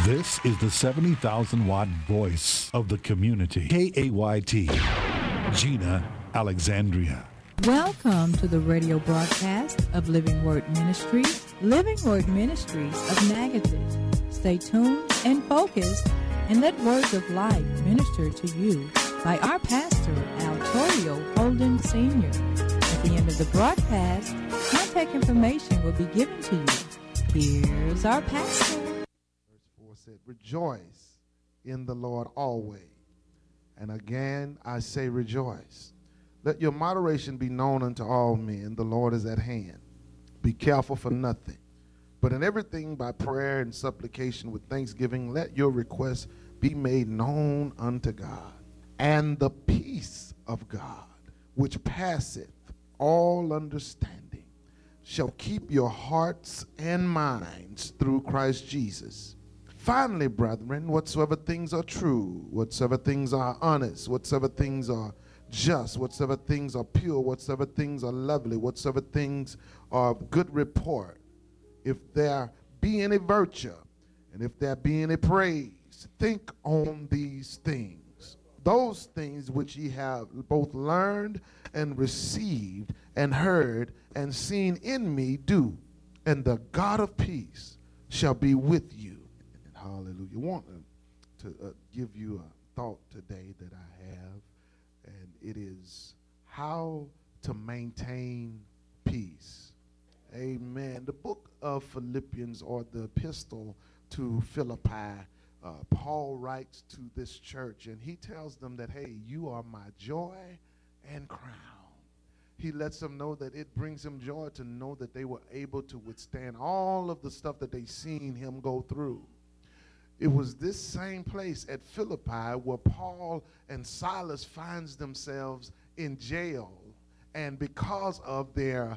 This is the 70,000 watt voice of the community. KAYT, Gina Alexandria. Welcome to the radio broadcast of Living Word Ministries, Living Word Ministries of Natchitoches. Stay tuned and focused and let words of life minister to you by our pastor, Al Torrio Holden Sr. At the end of the broadcast, contact information will be given to you. Here's our pastor. Verse 4 said, "Rejoice in the Lord always. And again I say rejoice. Let your moderation be known unto all men. The Lord is at hand. Be careful for nothing, but in everything by prayer and supplication with thanksgiving, let your requests be made known unto God. And the peace of God, which passeth all understanding, shall keep your hearts and minds through Christ Jesus. Finally, brethren, whatsoever things are true, whatsoever things are honest, whatsoever things are just, whatsoever things are pure, whatsoever things are lovely, whatsoever things are of good report, if there be any virtue, and if there be any praise, think on these things. Those things which ye have both learned and received and heard and seen in me do, and the God of peace shall be with you." Hallelujah. I want to give you a thought today that I have, and it is how to maintain peace. Amen. The book of Philippians, or the epistle to Philippi, Paul writes to this church, and he tells them that, hey, you are my joy and crown. He lets them know that it brings him joy to know that they were able to withstand all of the stuff that they seen him go through. It was this same place at Philippi where Paul and Silas finds themselves in jail, and because of their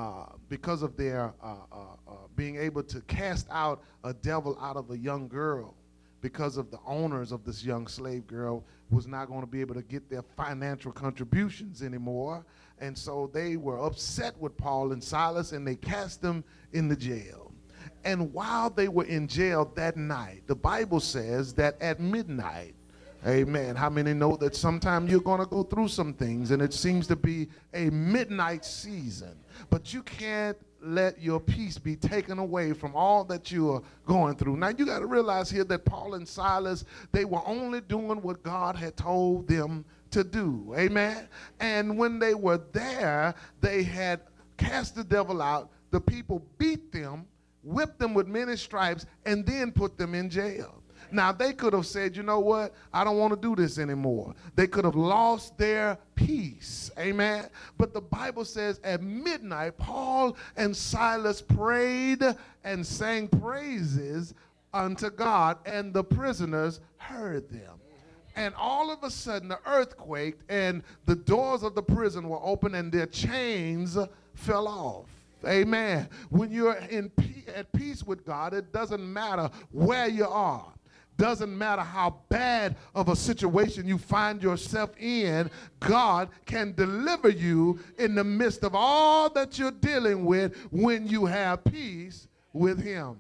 being able to cast out a devil out of a young girl, because of the owners of this young slave girl was not going to be able to get their financial contributions anymore, and so they were upset with Paul and Silas, and they cast them in the jail. And while they were in jail that night, the Bible says that at midnight, amen, how many know that sometimes you're going to go through some things and it seems to be a midnight season, but you can't let your peace be taken away from all that you are going through. Now, you got to realize here that Paul and Silas, they were only doing what God had told them to do, amen? And when they were there, they had cast the devil out. The people beat them, whipped them with many stripes, and then put them in jail. Now, they could have said, you know what, I don't want to do this anymore. They could have lost their peace, amen? But the Bible says at midnight, Paul and Silas prayed and sang praises unto God, and the prisoners heard them. And all of a sudden, the earth quaked, and the doors of the prison were open, and their chains fell off. Amen. When you're at peace with God, it doesn't matter where you are. Doesn't matter how bad of a situation you find yourself in, God can deliver you in the midst of all that you're dealing with when you have peace with him.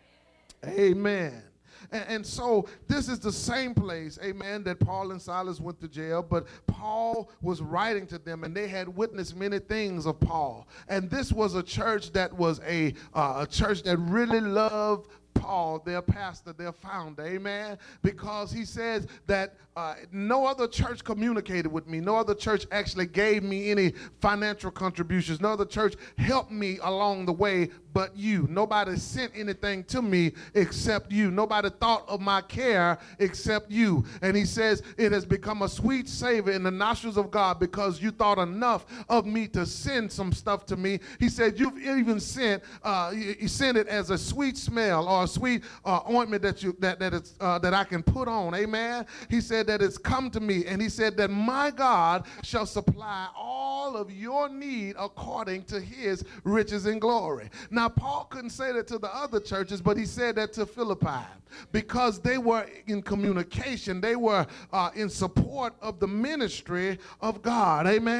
Amen. And so this is the same place, amen, that Paul and Silas went to jail, but Paul was writing to them, and they had witnessed many things of Paul. And this was a church that was a church that really loved Paul, their pastor, their founder, amen, because he says that no other church communicated with me. No other church actually gave me any financial contributions. No other church helped me along the way but you. Nobody sent anything to me except you. Nobody thought of my care except you. And he says it has become a sweet savor in the nostrils of God because you thought enough of me to send some stuff to me. He said you've even sent you sent it as a sweet smell or a sweet ointment that I can put on. Amen. He said that it's come to me, and he said that my God shall supply all of your need according to his riches and glory. Now, Paul couldn't say that to the other churches, but he said that to Philippi because they were in communication. They were in support of the ministry of God. Amen.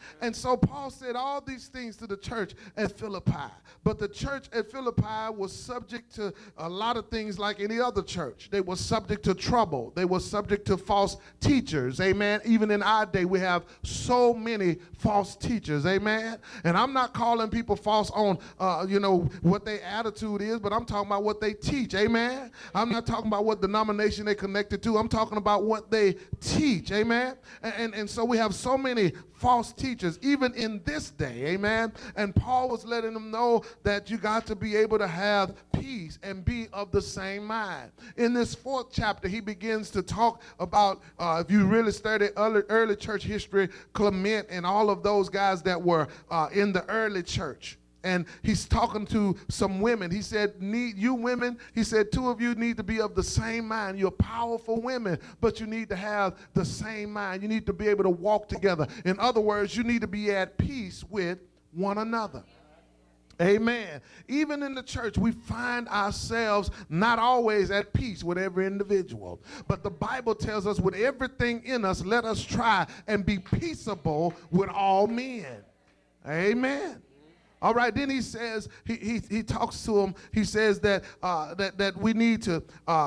And so Paul said all these things to the church at Philippi. But the church at Philippi was subject to a lot of things like any other church. They were subject to trouble. They were subject to false teachers. Amen. Even in our day, we have so many false teachers. Amen. And I'm not calling people false on, what their attitude is, but I'm talking about what they teach. Amen. I'm not talking about what denomination they connected to. I'm talking about what they teach. Amen. And so we have so many false teachers, even in this day. Amen. And Paul was letting them know that you got to be able to have peace and be of the same mind. In this 4th chapter, he begins to talk about, if you really study early church history, Clement and all of those guys that were in the early church. And he's talking to some women. He said, you women, he said, 2 of you need to be of the same mind. You're powerful women, but you need to have the same mind. You need to be able to walk together. In other words, you need to be at peace with one another. Amen. Even in the church, we find ourselves not always at peace with every individual. But the Bible tells us with everything in us, let us try and be peaceable with all men. Amen. All right, then he says, he talks to him, he says that we need to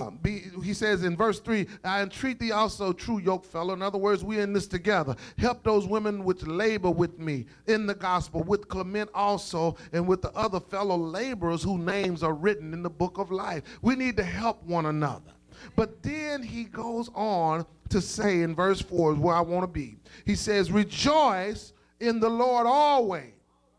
he says in verse 3, I entreat thee also, true yoke fellow. In other words, we're in this together. Help those women which labor with me in the gospel, with Clement also, and with the other fellow laborers whose names are written in the book of life. We need to help one another. But then he goes on to say in verse 4 is where I want to be. He says, rejoice in the Lord always.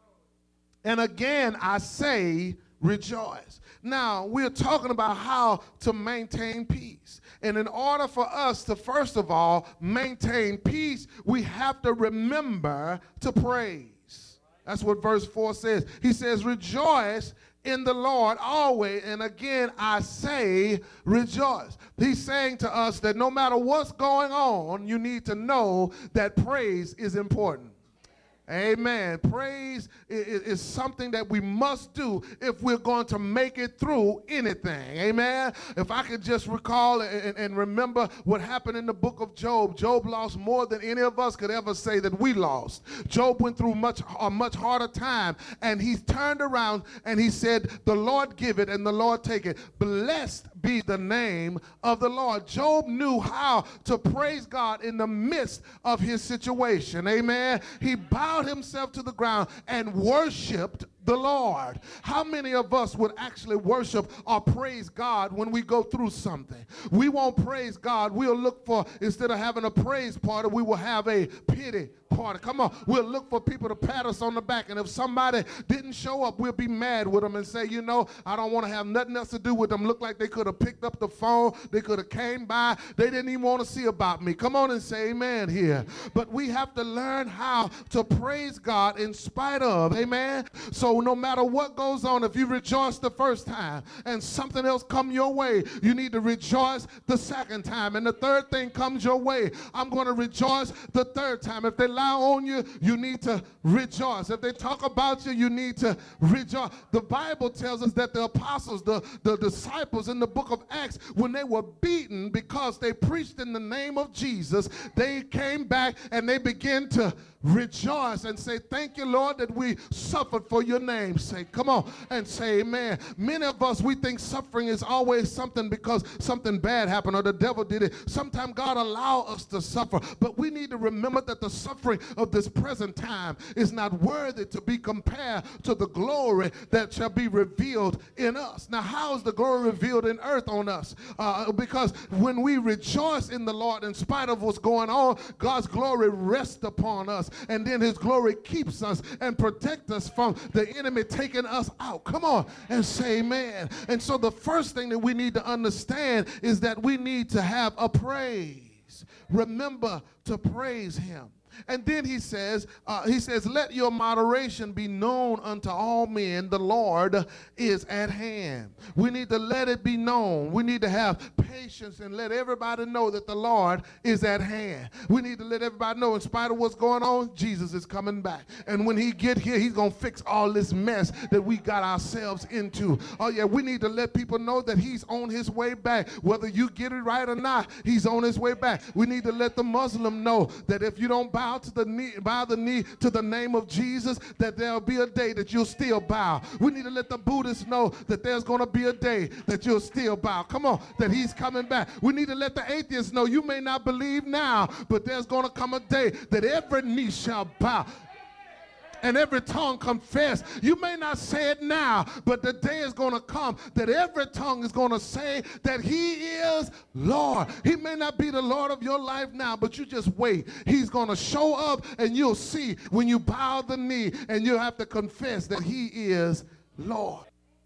And again, I say, rejoice. Now, we're talking about how to maintain peace. And in order for us to, first of all, maintain peace, we have to remember to praise. That's what verse 4 says. He says, rejoice in the Lord always. And again, I say, rejoice. He's saying to us that no matter what's going on, you need to know that praise is important. Amen. Praise is something that we must do if we're going to make it through anything. Amen. If I could just recall and remember what happened in the book of Job. Job lost more than any of us could ever say that we lost. Job went through a much harder time, and he turned around and he said, the Lord give it and the Lord take it. Blessed be the name of the Lord. Job knew how to praise God in the midst of his situation. Amen. He bowed himself to the ground and worshiped the Lord. How many of us would actually worship or praise God when we go through something? We won't praise God. We'll look for, instead of having a praise party, we will have a pity party. Come on, we'll look for people to pat us on the back, and if somebody didn't show up, we'll be mad with them and say, you know, I don't want to have nothing else to do with them. Look like they could have picked up the phone, they could have came by, they didn't even want to see about me. Come on and say amen here. But we have to learn how to praise God in spite of, amen. So no matter what goes on, if you rejoice the first time and something else come your way, you need to rejoice the second time, and the third thing comes your way, I'm going to rejoice the third time. If they lie on you, you need to rejoice. If they talk about you, you need to rejoice. The Bible tells us that the apostles, the disciples in the book of Acts, when they were beaten because they preached in the name of Jesus, they came back and they began to rejoice and say, thank you, Lord, that we suffered for your name's sake. Come on and say amen. Many of us, we think suffering is always something because something bad happened or the devil did it. Sometimes God allows us to suffer, but we need to remember that the suffering of this present time is not worthy to be compared to the glory that shall be revealed in us. Now, how is the glory revealed in earth on us? Because when we rejoice in the Lord, in spite of what's going on, God's glory rests upon us. And then his glory keeps us and protects us from the enemy taking us out. Come on and say amen. And so the first thing that we need to understand is that we need to have a praise. Remember to praise him. And then he says, let your moderation be known unto all men. The Lord is at hand. We need to let it be known. We need to have patience and let everybody know that the Lord is at hand. We need to let everybody know, in spite of what's going on, Jesus is coming back. And when he get here, he's going to fix all this mess that we got ourselves into. Oh yeah, we need to let people know that he's on his way back. Whether you get it right or not, he's on his way back. We need to let the Muslim know that if you don't bow the knee to the name of Jesus, that there'll be a day that you'll still bow. We need to let the Buddhists know that there's going to be a day that you'll still bow. Come on, that he's coming back. We need to let the atheists know you may not believe now, but there's going to come a day that every knee shall bow and every tongue confess. You may not say it now, but the day is going to come that every tongue is going to say that he is Lord. He may not be the Lord of your life now, but you just wait. He's going to show up, and you'll see when you bow the knee, and you'll have to confess that he is Lord.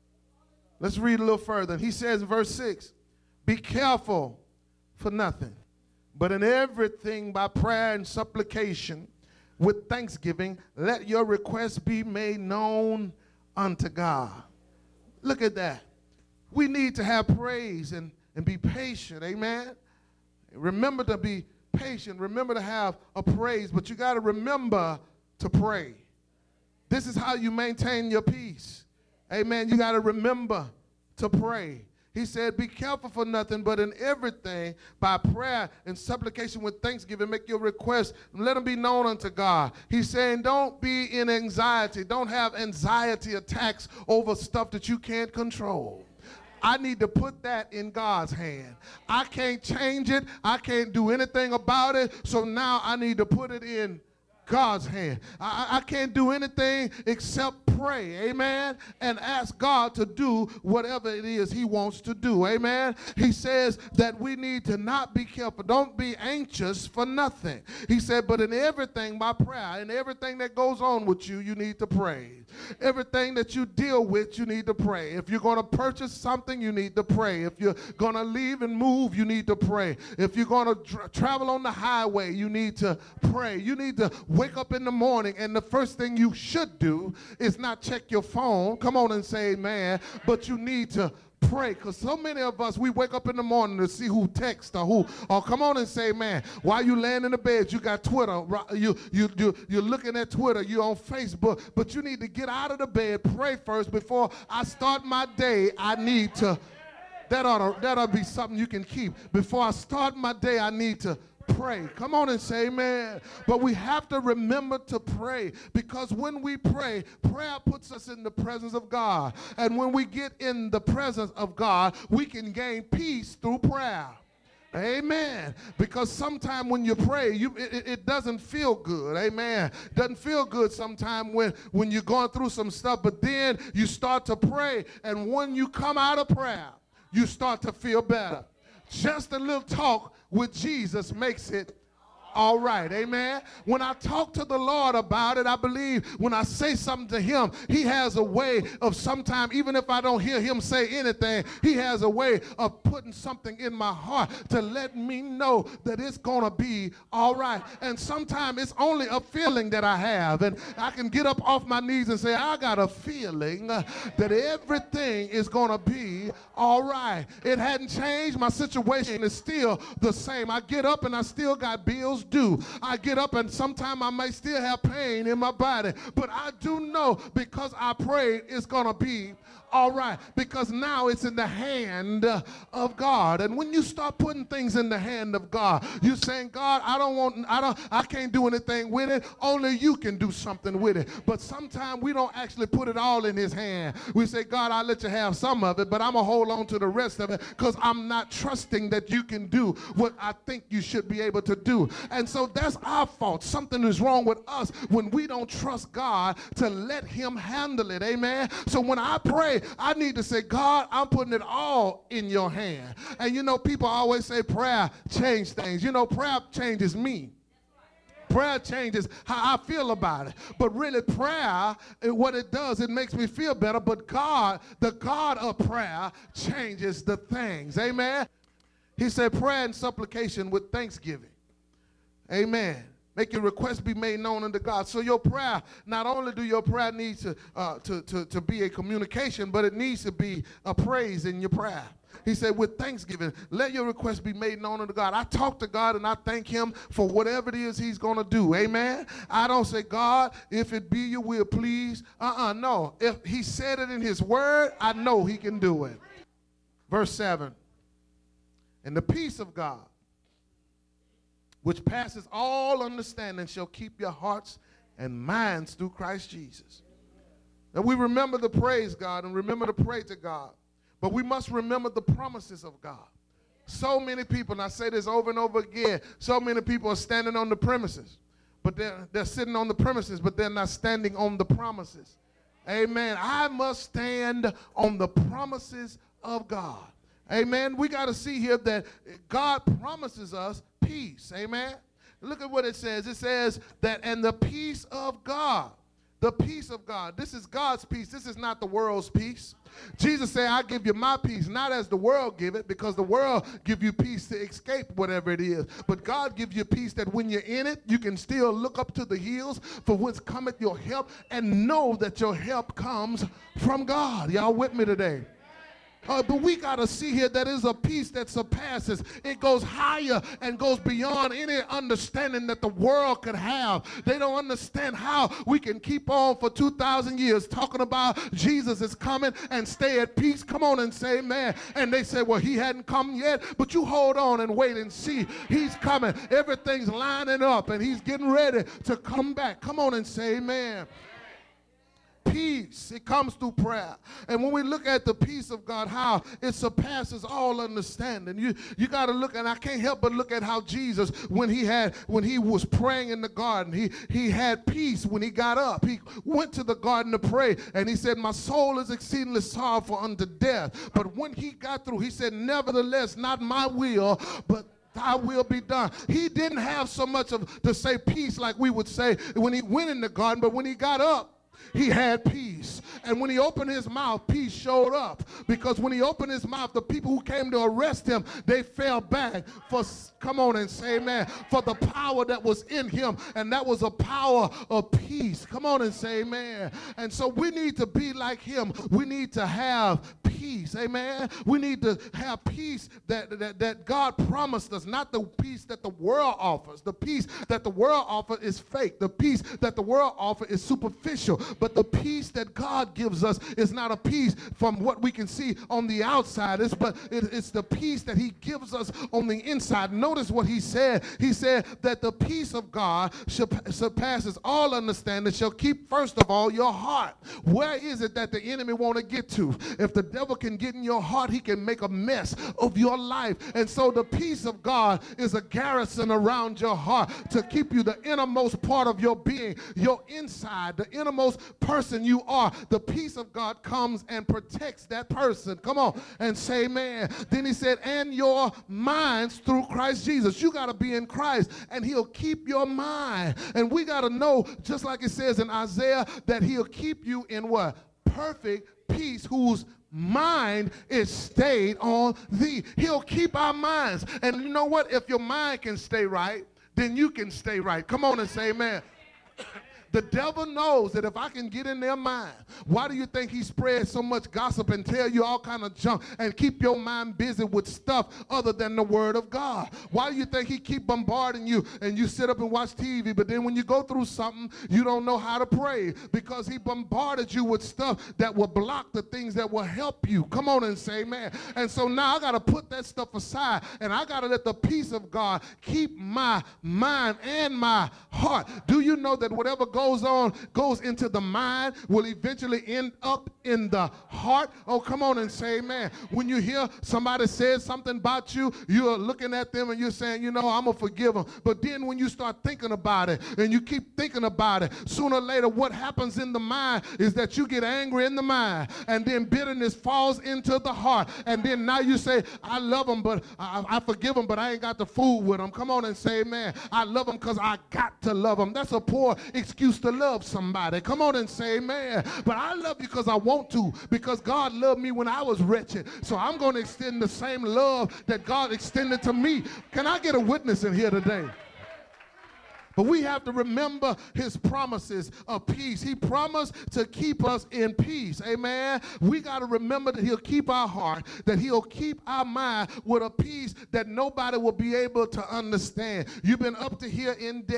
Let's read a little further. He says in verse 6, be careful for nothing, but in everything by prayer and supplication with thanksgiving, let your requests be made known unto God. Look at that. We need to have praise and be patient, amen? Remember to be patient. Remember to have a praise, but you got to remember to pray. This is how you maintain your peace. Amen. You got to remember to pray. He said, be careful for nothing, but in everything, by prayer and supplication with thanksgiving, make your requests, and let them be known unto God. He's saying, don't be in anxiety. Don't have anxiety attacks over stuff that you can't control. I need to put that in God's hand. I can't change it. I can't do anything about it. So now I need to put it in God's hand. I can't do anything except pray, amen, and ask God to do whatever it is he wants to do, amen. He says that we need to not be careful. Don't be anxious for nothing. He said, but in everything by prayer, and everything that goes on with you, you need to pray. Everything that you deal with, you need to pray. If you're going to purchase something, you need to pray. If you're going to leave and move, you need to pray. If you're going to travel on the highway, you need to pray. You need to wake up in the morning, and the first thing you should do is not check your phone. Come on and say amen. But you need to pray, because so many of us, we wake up in the morning to see who texts or who, or come on and say, man, while you laying in the bed, you got Twitter, you're looking at Twitter, you're on Facebook, but you need to get out of the bed, pray first. Before I start my day, I need to, that ought to be something you can keep. Before I start my day, I need to pray. Come on and say amen. But we have to remember to pray, because when we pray, prayer puts us in the presence of God. And when we get in the presence of God, we can gain peace through prayer. Amen. Because sometimes when you pray, it doesn't feel good. Amen. It doesn't feel good sometimes when you're going through some stuff, but then you start to pray, and when you come out of prayer, you start to feel better. Just a little talk with Jesus makes it all right, amen. When I talk to the Lord about it, I believe when I say something to him, he has a way of sometime, even if I don't hear him say anything, he has a way of putting something in my heart to let me know that it's going to be all right. And sometimes it's only a feeling that I have, and I can get up off my knees and say, I got a feeling that everything is going to be all right. It hadn't changed. My situation is still the same. I get up and I still got bills due. I get up and sometimes I may still have pain in my body, but I do know because I prayed it's going to be all right, because now it's in the hand of God. And when you start putting things in the hand of God, you're saying, God, I can't do anything with it. Only you can do something with it. But sometimes we don't actually put it all in his hand. We say, God, I'll let you have some of it, but I'm going to hold on to the rest of it because I'm not trusting that you can do what I think you should be able to do. And so that's our fault. Something is wrong with us when we don't trust God to let him handle it. Amen. So when I pray, I need to say, God, I'm putting it all in your hand. And you know, people always say prayer changes things. You know, prayer changes me. Prayer changes how I feel about it. But really, prayer, what it does, it makes me feel better. But God, the God of prayer, changes the things. Amen. He said, prayer and supplication with thanksgiving. Amen. Make your request be made known unto God. So your prayer, not only do your prayer need to be a communication, but it needs to be a praise in your prayer. He said, with thanksgiving, let your request be made known unto God. I talk to God and I thank him for whatever it is he's going to do. Amen. I don't say, God, if it be your will, please. No. If he said it in his word, I know he can do it. Verse 7. And the peace of God, which passes all understanding, shall keep your hearts and minds through Christ Jesus. And we remember to praise God and remember to pray to God. But we must remember the promises of God. So many people, and I say this over and over again, so many people are standing on the premises, but they're sitting on the premises, but they're not standing on the promises. Amen. I must stand on the promises of God. Amen. We got to see here that God promises us peace. Amen. Look at what it says. It says that, and the peace of God. The peace of God. This is God's peace. This is not the world's peace. Jesus said, I give you my peace, not as the world give it, because the world give you peace to escape whatever it is. But God gives you peace that when you're in it, you can still look up to the hills for whence cometh your help and know that your help comes from God. Y'all with me today? But we got to see here that is a peace that surpasses. It goes higher and goes beyond any understanding that the world could have. They don't understand how we can keep on for 2,000 years talking about Jesus is coming and stay at peace. Come on and say amen. And they say, well, he hadn't come yet, but you hold on and wait and see. He's coming. Everything's lining up and he's getting ready to come back. Come on and say amen. Peace, it comes through prayer. And when we look at the peace of God, how it surpasses all understanding, you got to look, and I can't help but look at how Jesus, when he was praying in the garden, he had peace when he got up. He went to the garden to pray, and he said, my soul is exceedingly sorrowful unto death. But when he got through, he said, nevertheless, not my will, but thy will be done. He didn't have so much to say peace like we would say when he went in the garden, but when he got up, he had peace. And when he opened his mouth, peace showed up. Because when he opened his mouth, the people who came to arrest him, they fell back for, come on and say amen, for the power that was in him. And that was a power of peace. Come on and say amen. And so we need to be like him. We need to have peace. Amen. We need to have peace that God promised us, not the peace that the world offers. The peace that the world offers is fake. The peace that the world offers is superficial. But the peace that God gives us is not a peace from what we can see on the outside, but it's the peace that he gives us on the inside. Notice what he said. He said that the peace of God surpasses all understanding, shall keep first of all your heart. Where is it that the enemy want to get to? If the devil can get in your heart, he can make a mess of your life. And so the peace of God is a garrison around your heart to keep you the innermost part of your being, your inside, the innermost person you are. The peace of God comes and protects that person. Come on and say amen. Then he said, and your minds through Christ Jesus. You got to be in Christ and he'll keep your mind. And we got to know, just like it says in Isaiah, that he'll keep you in what? Perfect peace, whose mind is stayed on thee. He'll keep our minds. And you know what? If your mind can stay right, then you can stay right. Come on and say amen. The devil knows that if I can get in their mind, why do you think he spreads so much gossip and tell you all kind of junk and keep your mind busy with stuff other than the word of God? Why do you think he keep bombarding you and you sit up and watch TV, but then when you go through something, you don't know how to pray? Because he bombarded you with stuff that will block the things that will help you. Come on and say amen. And so now I got to put that stuff aside and I got to let the peace of God keep my mind and my heart. Do you know that whatever goes into the mind will eventually end up in the heart? Oh, come on and say amen. When you hear somebody say something about you, you're looking at them and you're saying, you know, I'm going to forgive them. But then when you start thinking about it and you keep thinking about it, sooner or later what happens in the mind is that you get angry in the mind and then bitterness falls into the heart. And then now you say, I love them, but I forgive them, but I ain't got the food with them. Come on and say amen. I love them because I got to love them. That's a poor excuse to love somebody. Come on and say amen. But I love you because I want to, because God loved me when I was wretched. So I'm going to extend the same love that God extended to me. Can I get a witness in here today? But we have to remember his promises of peace. He promised to keep us in peace. Amen. We got to remember that he'll keep our heart, that he'll keep our mind with a peace that nobody will be able to understand. You've been up to here in debt.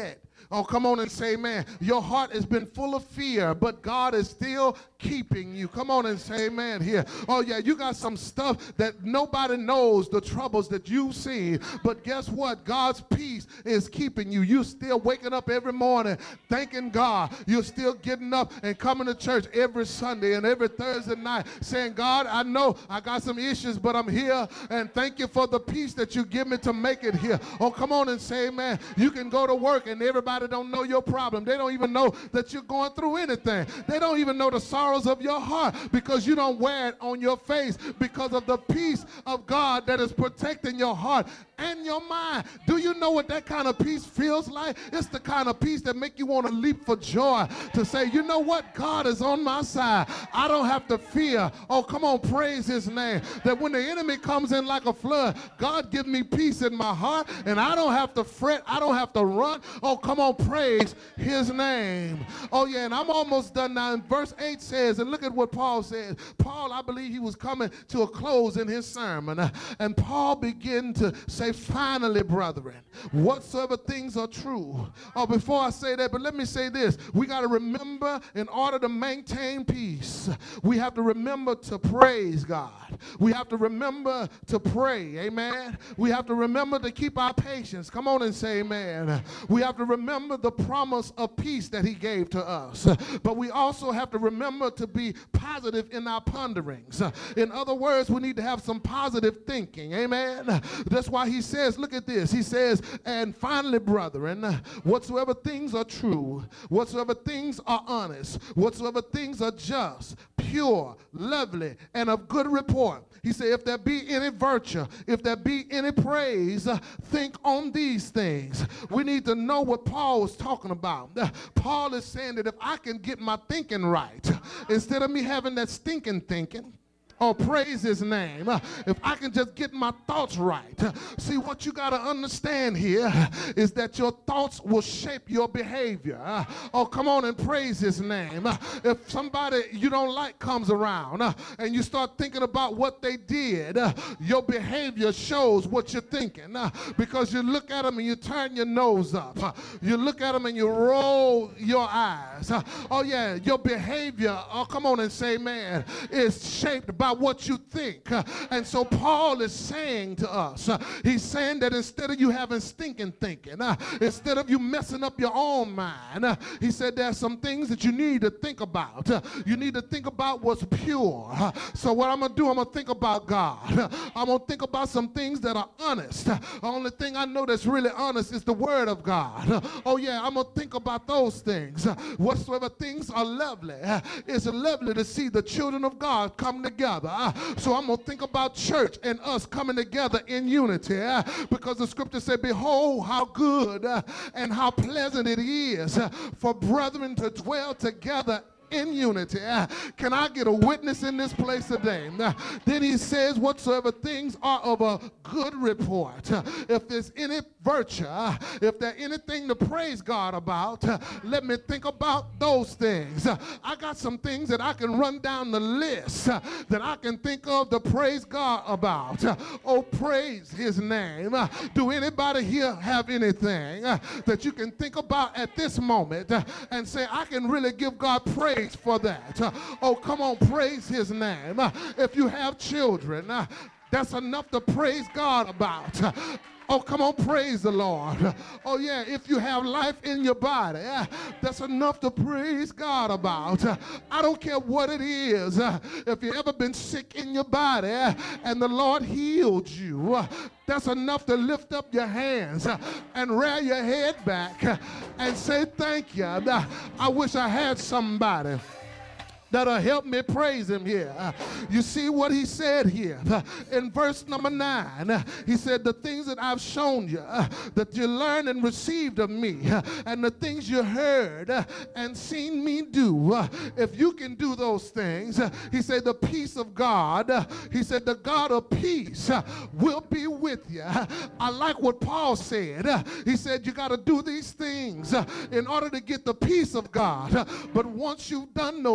Oh, come on and say amen. Your heart has been full of fear, but God is still keeping you. Come on and say amen here. Oh, yeah, you got some stuff that nobody knows, the troubles that you've seen. But guess what? God's peace is keeping you. You're still waking up every morning thanking God. You're still getting up and coming to church every Sunday and every Thursday night saying, God, I know I got some issues, but I'm here, and thank you for the peace that you give me to make it here. Oh, come on and say amen. You can go to work and everybody don't know your problem. They don't even know that you're going through anything. They don't even know the sorrows of your heart because you don't wear it on your face because of the peace of God that is protecting your heart and your mind. Do you know what that kind of peace feels like? It's the kind of peace that make you want to leap for joy, to say, you know what? God is on my side. I don't have to fear. Oh, come on, praise his name. That when the enemy comes in like a flood, God give me peace in my heart, and I don't have to fret. I don't have to run. Oh, come on, praise his name. Oh, yeah, and I'm almost done now. And verse 8 says, and look at what Paul says. Paul, I believe he was coming to a close in his sermon, and Paul began to say, finally, brethren, whatsoever things are true. Oh, before I say that, but let me say this. We got to remember, in order to maintain peace, we have to remember to praise God. We have to remember to pray, amen. We have to remember to keep our patience. Come on and say amen. We have to remember the promise of peace that he gave to us. But we also have to remember to be positive in our ponderings. In other words, we need to have some positive thinking, amen. That's why he says, look at this. He says, and finally, brethren, whatsoever things are true, whatsoever things are honest, whatsoever things are just, pure, lovely, and of good report. He said, if there be any virtue, if there be any praise, think on these things. We need to know what Paul was talking about. Paul is saying that if I can get my thinking right, instead of me having that stinking thinking, oh, praise his name. If I can just get my thoughts right. See, what you got to understand here is that your thoughts will shape your behavior. Oh, come on and praise his name. If somebody you don't like comes around and you start thinking about what they did, your behavior shows what you're thinking, because you look at them and you turn your nose up. You look at them and you roll your eyes. Oh, yeah, your behavior, oh, come on and say, man, is shaped by what you think. And so Paul is saying to us, he's saying that instead of you having stinking thinking, instead of you messing up your own mind, he said there's some things that you need to think about. You need to think about what's pure. So what I'm going to do, I'm going to think about God. I'm going to think about some things that are honest. The only thing I know that's really honest is the word of God. Oh yeah, I'm going to think about those things. Whatsoever things are lovely, it's lovely to see the children of God come together. So I'm going to think about church and us coming together in unity, because the scripture said, behold how good and how pleasant it is for brethren to dwell together in unity. Can I get a witness in this place today? Then he says, whatsoever things are of a good report. If there's any virtue, if there's anything to praise God about, let me think about those things. I got some things that I can run down the list that I can think of to praise God about. Oh, praise his name. Do anybody here have anything that you can think about at this moment and say, I can really give God praise for that? Oh, come on, praise his name. If you have children, that's enough to praise God about. Oh, come on, praise the Lord. Oh, yeah, if you have life in your body, that's enough to praise God about. I don't care what it is. If you've ever been sick in your body and the Lord healed you, that's enough to lift up your hands and rear your head back and say thank you. I wish I had somebody that'll help me praise him here. You see what he said here in verse number 9. He said, the things that I've shown you, that you learned and received of me, and the things you heard and seen me do, if you can do those things, he said, the peace of God, he said, the God of peace will be with you. I like what Paul said. He said, you got to do these things in order to get the peace of God. But once you've done those things,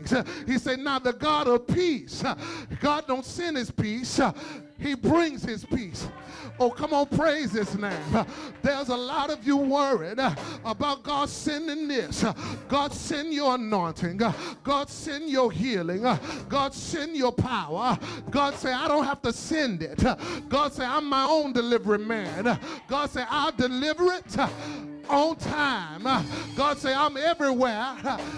things. He said, now the God of peace, God don't send his peace, he brings his peace. Oh, come on, praise his name. There's a lot of you worried about God sending this. God send your anointing. God send your healing. God send your power. God say, I don't have to send it. God say, I'm my own delivery man. God say, I'll deliver it on time. God say, I'm everywhere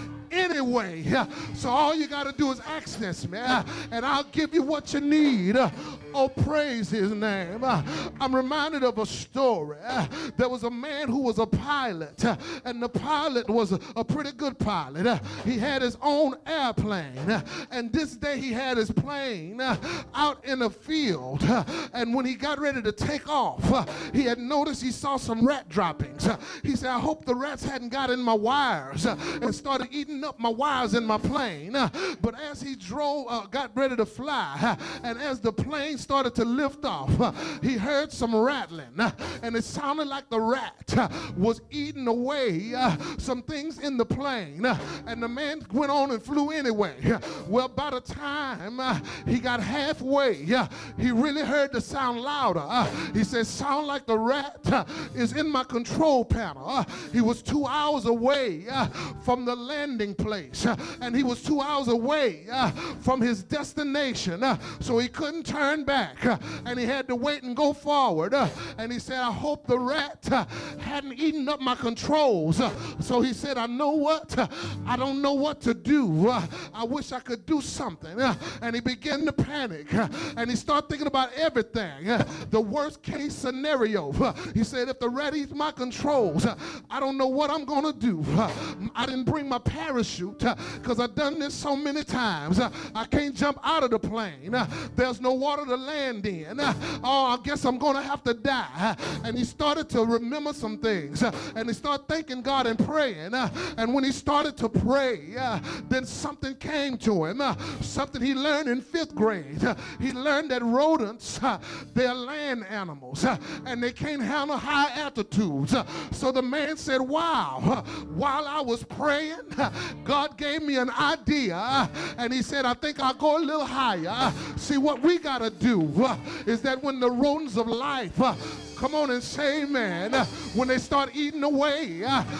anyway. So all you got to do is ask this, man, and I'll give you what you need. Oh, praise his name. I'm reminded of a story. There was a man who was a pilot, and the pilot was a pretty good pilot. He had his own airplane, and this day he had his plane out in a field, and when he got ready to take off, he had noticed he saw some rat droppings. He said, I hope the rats hadn't got in my wires and started eating up my wires in my plane. But as he got ready to fly, and as the plane started to lift off, he heard some rattling, and it sounded like the rat was eating away some things in the plane, and the man went on and flew anyway. Well, by the time he got halfway, he really heard the sound louder. He said, sound like the rat is in my control panel. He was 2 hours away from the landing place, and he was 2 hours away from his destination, so he couldn't turn back, and he had to wait and go forward. And he said, I hope the rat hadn't eaten up my controls. So he said, I know what? I don't know what to do. I wish I could do something. And he began to panic, and he started thinking about everything. The worst case scenario. He said, if the rat eats my controls, I don't know what I'm going to do. I didn't bring my parachute because I've done this so many times. I can't jump out of the plane. There's no water to land in. Oh, I guess I'm going to have to die. And he started to remember some things. And he started thanking God and praying. And when he started to pray, then something came to him. Something he learned in 5th grade. He learned that rodents, they're land animals. And they can't handle high altitudes. So the man said, wow, while I was praying, God gave me an idea. And he said, I think I'll go a little higher. See, what we got to do is that when the rodents of life, come on and say amen, when they start eating away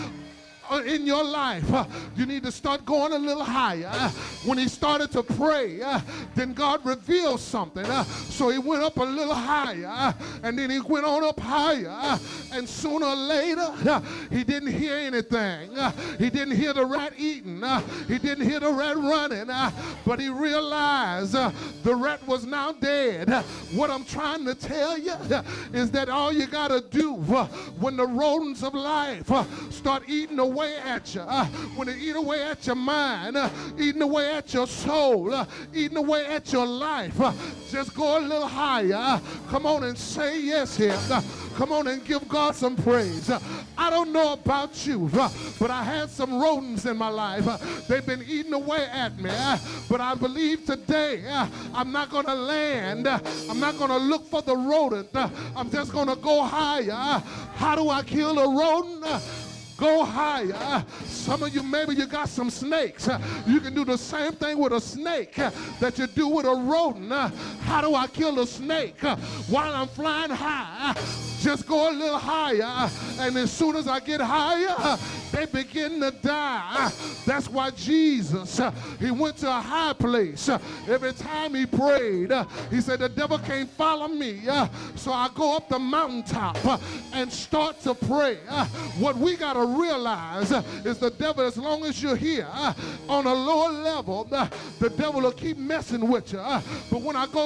in your life, you need to start going a little higher. When he started to pray, then God revealed something. So he went up a little higher, and then he went on up higher, and sooner or later, he didn't hear anything. He didn't hear the rat eating. He didn't hear the rat running, but he realized the rat was now dead. What I'm trying to tell you is that all you got to do when the rodents of life start eating away at you, when they eat away at your mind, eating away at your soul, eating away at your life, just go a little higher. Come on and say yes here. Come on and give God some praise. I don't know about you, but I had some rodents in my life. They've been eating away at me, but I believe today I'm not going to land. I'm not going to look for the rodent. I'm just going to go higher. How do I kill a rodent? Go higher. Some of you, maybe you got some snakes. You can do the same thing with a snake that you do with a rodent. How do I kill a snake? While I'm flying high, just go a little higher, and as soon as I get higher, they begin to die. That's why Jesus, he went to a high place. Every time he prayed, he said, the devil can't follow me, so I go up the mountaintop and start to pray. What we got to realize is the devil, as long as you're here on a lower level, the devil will keep messing with you. But when I go